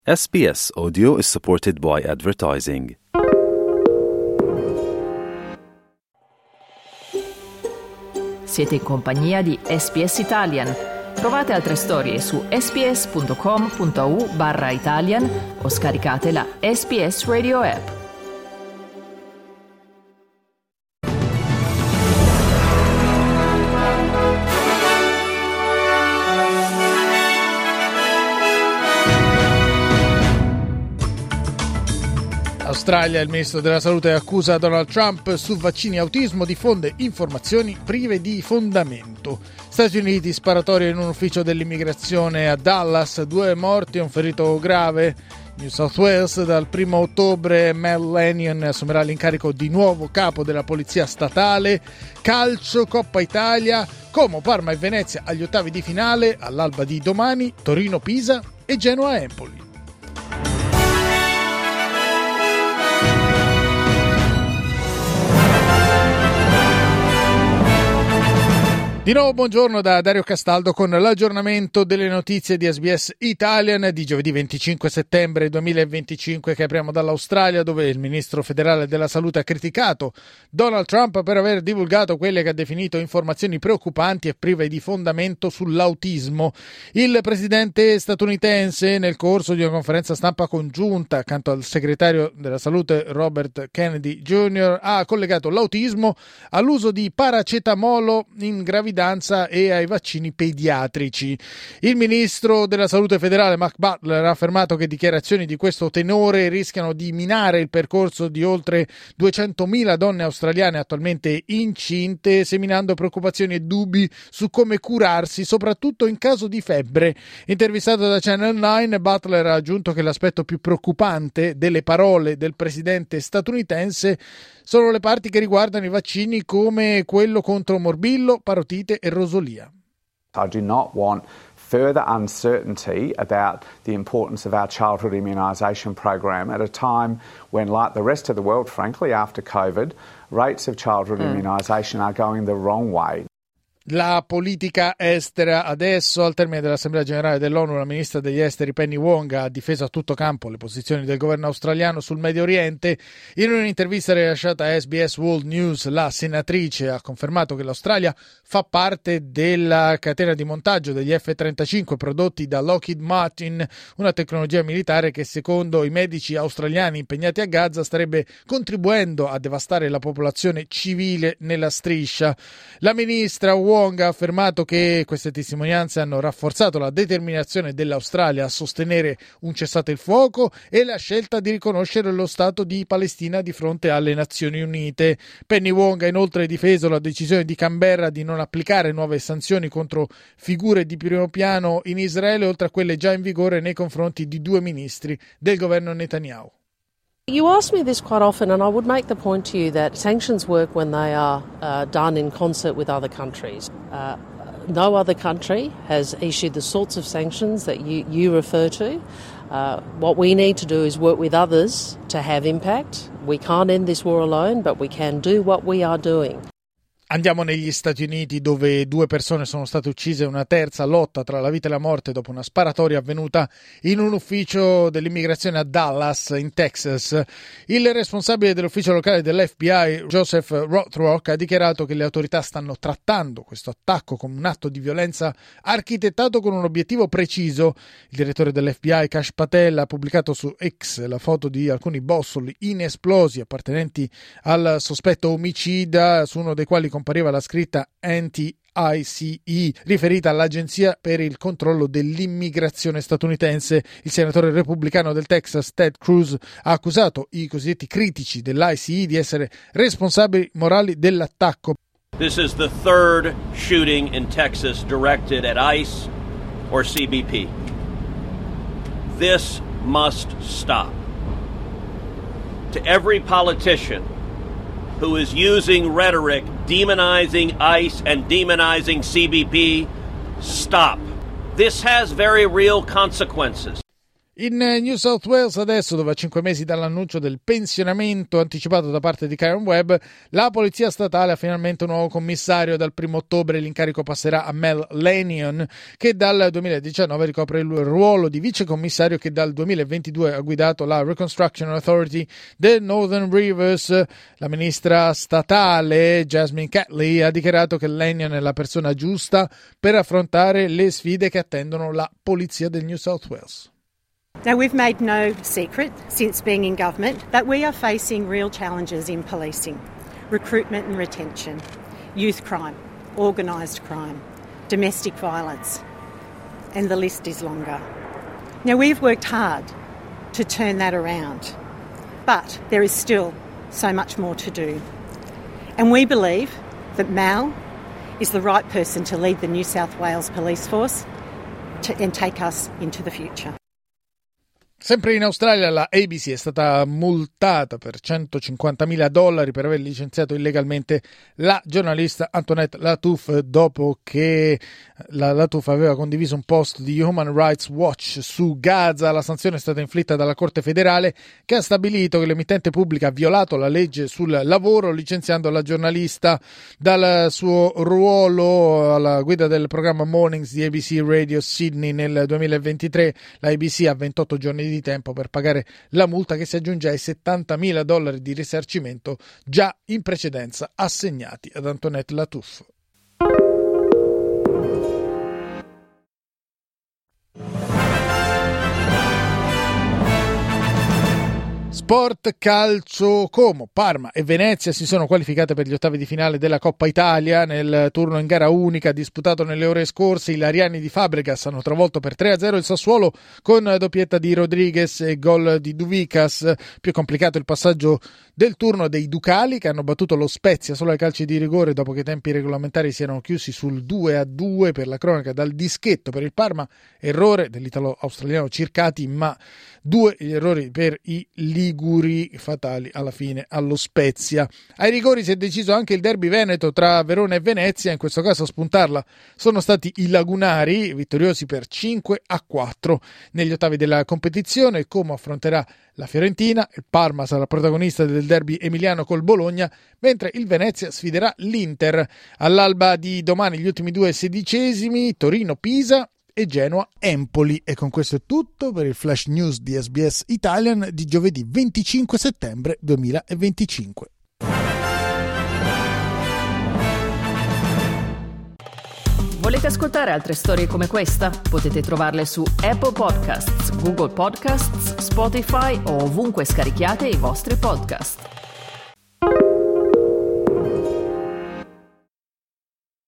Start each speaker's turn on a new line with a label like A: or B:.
A: SBS Audio is supported by advertising.
B: Siete in compagnia di SBS Italian. Trovate altre storie su sbs.com.au/Italian o scaricate la SBS Radio app.
C: Australia, il ministro della salute accusa Donald Trump su vaccini e autismo, diffonde informazioni prive di fondamento. Stati Uniti, sparatoria in un ufficio dell'immigrazione a Dallas, 2 morti e un ferito grave. New South Wales, dal 1 ottobre Mel Lanyon assumerà l'incarico di nuovo capo della polizia statale. Calcio, Coppa Italia, Como, Parma e Venezia agli ottavi di finale, all'alba di domani Torino-Pisa e Genoa-Empoli. Di nuovo buongiorno da Dario Castaldo con l'aggiornamento delle notizie di SBS Italian di giovedì 25 settembre 2025, che apriamo dall'Australia, dove il ministro federale della salute ha criticato Donald Trump per aver divulgato quelle che ha definito informazioni preoccupanti e prive di fondamento sull'autismo. Il presidente statunitense, nel corso di una conferenza stampa congiunta accanto al segretario della salute Robert Kennedy Jr., ha collegato l'autismo all'uso di paracetamolo in gravidanza e ai vaccini pediatrici. Il ministro della salute federale Mark Butler ha affermato che dichiarazioni di questo tenore rischiano di minare il percorso di oltre 200.000 donne australiane attualmente incinte, seminando preoccupazioni e dubbi su come curarsi, soprattutto in caso di febbre. Intervistato da Channel 9, Butler ha aggiunto che l'aspetto più preoccupante delle parole del presidente statunitense sono le parti che riguardano i vaccini, come quello contro morbillo, parotite e rosolia.
D: I do not want further uncertainty about the importance of our childhood immunisation program at a time when, like the rest of the world, frankly, after COVID, rates of childhood immunisation are going the wrong way.
C: La politica estera adesso. Al termine dell'Assemblea Generale dell'ONU, la ministra degli esteri Penny Wong ha difeso a tutto campo le posizioni del governo australiano sul Medio Oriente. In un'intervista rilasciata a SBS World News, la senatrice ha confermato che l'Australia fa parte della catena di montaggio degli F-35 prodotti da Lockheed Martin, una tecnologia militare che secondo i medici australiani impegnati a Gaza starebbe contribuendo a devastare la popolazione civile nella striscia. La ministra Wong ha affermato che queste testimonianze hanno rafforzato la determinazione dell'Australia a sostenere un cessate il fuoco e la scelta di riconoscere lo Stato di Palestina di fronte alle Nazioni Unite. Penny Wong ha inoltre difeso la decisione di Canberra di non applicare nuove sanzioni contro figure di primo piano in Israele, oltre a quelle già in vigore nei confronti di 2 ministri del governo Netanyahu.
E: You ask me this quite often, and I would make the point to you that sanctions work when they are done in concert with other countries. No other country has issued the sorts of sanctions that you refer to. What we need to do is work with others to have impact. We can't end this war alone, but we can do what we are doing.
C: Andiamo negli Stati Uniti, dove 2 persone sono state uccise e una terza lotta tra la vita e la morte dopo una sparatoria avvenuta in un ufficio dell'immigrazione a Dallas, in Texas. Il responsabile dell'ufficio locale dell'FBI, Joseph Rothrock, ha dichiarato che le autorità stanno trattando questo attacco come un atto di violenza architettato con un obiettivo preciso. Il direttore dell'FBI, Kash Patel, ha pubblicato su X la foto di alcuni bossoli inesplosi appartenenti al sospetto omicida, su uno dei quali compariva la scritta anti-ICE, riferita all'Agenzia per il controllo dell'immigrazione statunitense. Il senatore repubblicano del Texas, Ted Cruz, ha accusato i cosiddetti critici dell'ICE di essere responsabili morali dell'attacco.
F: This is the third shooting in Texas directed at ICE or CBP. This must stop. To every politician who is using rhetoric demonizing ICE and demonizing CBP, stop. This has very real consequences.
C: In New South Wales adesso, dove a 5 mesi dall'annuncio del pensionamento anticipato da parte di Karen Webb, la polizia statale ha finalmente un nuovo commissario. Dal 1 ottobre l'incarico passerà a Mel Lanyon, che dal 2019 ricopre il ruolo di vicecommissario che dal 2022 ha guidato la Reconstruction Authority del Northern Rivers. La ministra statale Jasmine Catley ha dichiarato che Lanyon è la persona giusta per affrontare le sfide che attendono la polizia del New South Wales.
G: Now, we've made no secret since being in government that we are facing real challenges in policing, recruitment and retention, youth crime, organised crime, domestic violence, and the list is longer. Now, we've worked hard to turn that around, but there is still so much more to do. And we believe that Mal is the right person to lead the New South Wales Police Force and take us into the future.
C: Sempre in Australia la ABC è stata multata per $150,000 per aver licenziato illegalmente la giornalista Antoinette Lattouf dopo che la Lattouf aveva condiviso un post di Human Rights Watch su Gaza. La sanzione è stata inflitta dalla Corte federale, che ha stabilito che l'emittente pubblica ha violato la legge sul lavoro licenziando la giornalista dal suo ruolo alla guida del programma Mornings di ABC Radio Sydney nel 2023. La ABC ha 28 giorni di tempo per pagare la multa, che si aggiunge ai $70,000 di risarcimento già in precedenza assegnati ad Antoinette Lattouf. Sport calcio. Como, Parma e Venezia si sono qualificate per gli ottavi di finale della Coppa Italia. Nel turno in gara unica disputato nelle ore scorse, i Lariani di Fabregas hanno travolto per 3-0 il Sassuolo con doppietta di Rodriguez e gol di Duvicas. Più complicato il passaggio del turno dei Ducali, che hanno battuto lo Spezia solo ai calci di rigore dopo che i tempi regolamentari si erano chiusi sul 2-2. Per la cronaca, dal dischetto per il Parma, errore dell'italo-australiano Circati, ma 2 gli errori per i liguri, fatali alla fine allo Spezia. Ai rigori si è deciso anche il derby veneto tra Verona e Venezia. In questo caso a spuntarla sono stati i lagunari, vittoriosi per 5-4 negli ottavi della competizione. Como affronterà la Fiorentina, il Parma sarà protagonista del derby emiliano col Bologna, mentre il Venezia sfiderà l'Inter. All'alba di domani gli ultimi 2 sedicesimi, Torino-Pisa e Genoa-Empoli. E con questo è tutto per il Flash News di SBS Italian di giovedì 25 settembre 2025.
B: Volete ascoltare altre storie come questa? Potete trovarle su Apple Podcasts, Google Podcasts, Spotify o ovunque scarichiate i vostri podcast.